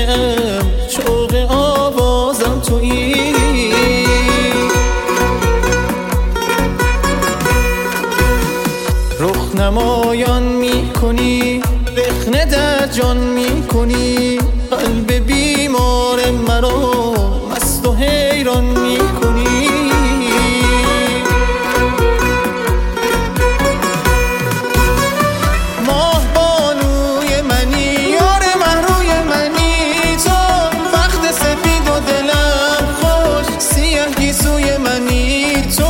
ام، شوق آوازم تویی. رخ نمایان میکنی، رخنه در جان میکنی، قلب بیمار مرا مست و حیران میکنی. ماه بانوی منی، یار محروی منی تو، بخت سفید و دلم خوش، سیاه گیسوی منی تو.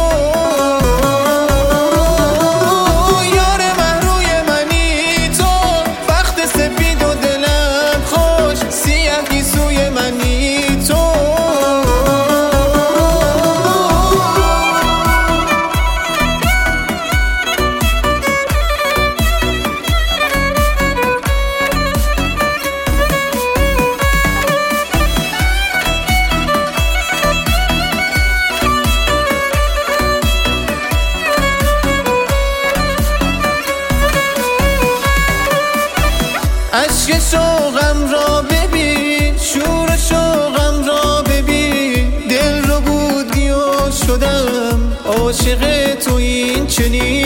عشق شوقم را ببین، شور شوقم را ببین، دل رو بودی و شدم عاشق تو این چنین.